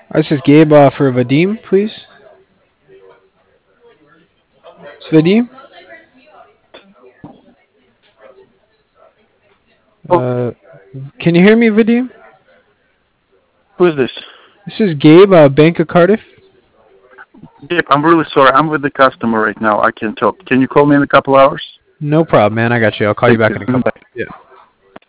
This is Gabe for Vadim, please. It's Vadim. Oh, Uh, can you hear me, Vadim? who is this? This is Gabe, Bank of Cardiff. Yep, I'm really sorry. I'm with the customer right now. I can't talk. Can you call me in a couple hours? No problem, man. I got you. I'll call you Thank back you. in a couple. Bye. Yeah.